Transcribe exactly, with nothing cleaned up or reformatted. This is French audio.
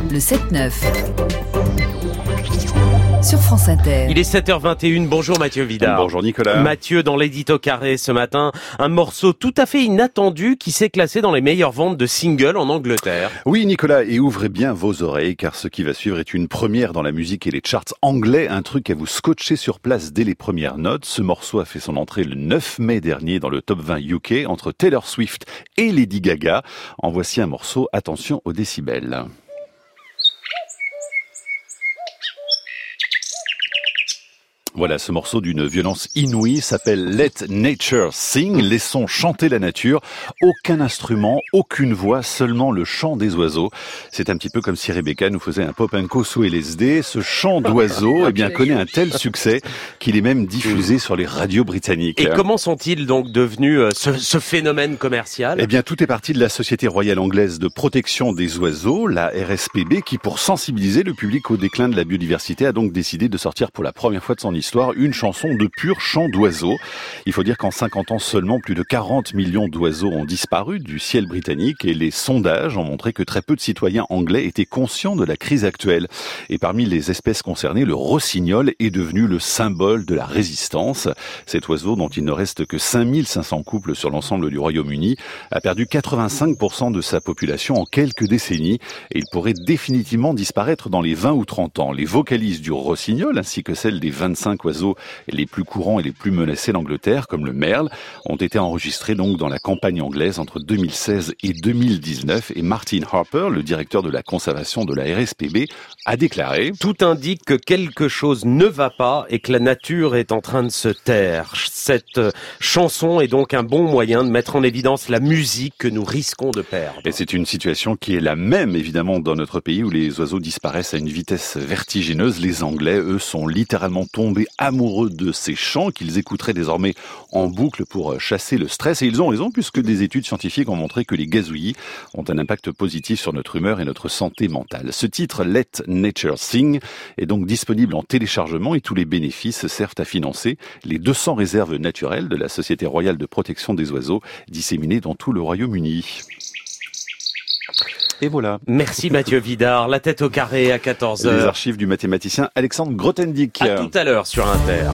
Le sept neuf. Sur France Inter. Il est sept heures vingt et une. Bonjour Mathieu Vidard. Bonjour Nicolas. Mathieu, dans l'édito carré ce matin, un morceau tout à fait inattendu qui s'est classé dans les meilleures ventes de singles en Angleterre. Oui Nicolas, et ouvrez bien vos oreilles car ce qui va suivre est une première dans la musique et les charts anglais, un truc à vous scotcher sur place dès les premières notes. Ce morceau a fait son entrée le neuf mai dernier dans le top vingt U K entre Taylor Swift et Lady Gaga. En voici un morceau, attention aux décibels. Voilà, ce morceau d'une violence inouïe s'appelle Let Nature Sing, laissons chanter la nature. Aucun instrument, aucune voix, seulement le chant des oiseaux. C'est un petit peu comme si Rebecca nous faisait un pop-and-co sous L S D. Ce chant d'oiseaux, eh bien, connaît un tel succès qu'il est même diffusé sur les radios britanniques. Et comment sont-ils donc devenus euh, ce, ce phénomène commercial ? Eh bien, tout est parti de la Société royale anglaise de protection des oiseaux, la R S P B, qui, pour sensibiliser le public au déclin de la biodiversité, a donc décidé de sortir pour la première fois de son histoire une chanson de pur chant d'oiseaux. Il faut dire qu'en cinquante ans seulement, plus de quarante millions d'oiseaux ont disparu du ciel britannique et les sondages ont montré que très peu de citoyens anglais étaient conscients de la crise actuelle. Et parmi les espèces concernées, le rossignol est devenu le symbole de la résistance. Cet oiseau, dont il ne reste que cinq mille cinq cents couples sur l'ensemble du Royaume-Uni, a perdu quatre-vingt-cinq pour cent de sa population en quelques décennies et il pourrait définitivement disparaître dans les vingt ou trente ans. Les vocalises du rossignol ainsi que celles des vingt-cinq oiseaux les plus courants et les plus menacés d'Angleterre, comme le merle, ont été enregistrés donc dans la campagne anglaise entre deux mille seize et deux mille dix-neuf. Et Martin Harper, le directeur de la conservation de la R S P B, a déclaré « Tout indique que quelque chose ne va pas et que la nature est en train de se taire. Cette chanson est donc un bon moyen de mettre en évidence la musique que nous risquons de perdre. » Et c'est une situation qui est la même, évidemment, dans notre pays où les oiseaux disparaissent à une vitesse vertigineuse. Les Anglais, eux, sont littéralement tombés amoureux de ces chants qu'ils écouteraient désormais en boucle pour chasser le stress. Et ils ont raison puisque des études scientifiques ont montré que les gazouillis ont un impact positif sur notre humeur et notre santé mentale. Ce titre, Let Nature Sing, est donc disponible en téléchargement et tous les bénéfices servent à financer les deux cents réserves naturelles de la Société royale de protection des oiseaux disséminées dans tout le Royaume-Uni. Et voilà. Merci Mathieu Vidard. La tête au carré à quatorze heures. Les archives du mathématicien Alexandre Grothendieck. À tout à l'heure sur Inter.